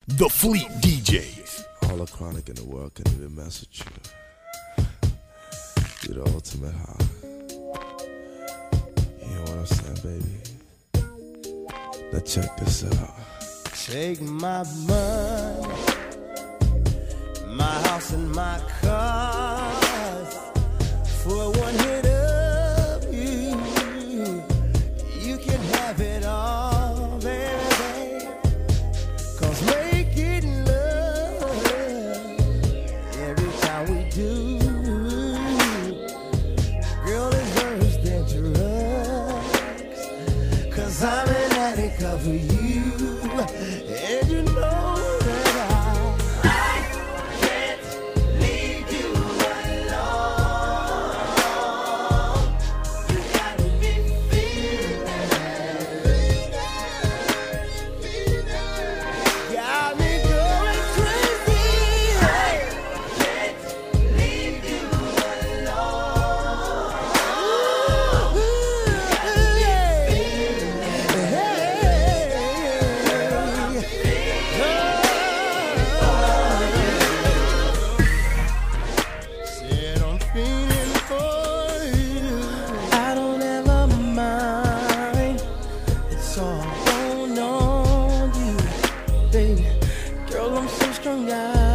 The Fleet DJs. All the chronic in the world can even mess with you. You're the ultimate high. You know what I'm saying, baby? Now check this out. Take my money, my house and my cars for one hit of you. You can have it all, baby. 'Cause making love every time we do, girl, is worse than drugs. 'Cause I'm an addict of you, and you know that I can't leave you alone. You got me feeling, got me going crazy. I can't leave you alone. Said I'm feeling for you. I don't ever mind. It's all going on you, baby. Girl, I'm so strung out.